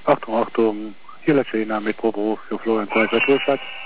Achtung, Achtung, hier letzte Name Metro für Florian 2 Großstadt.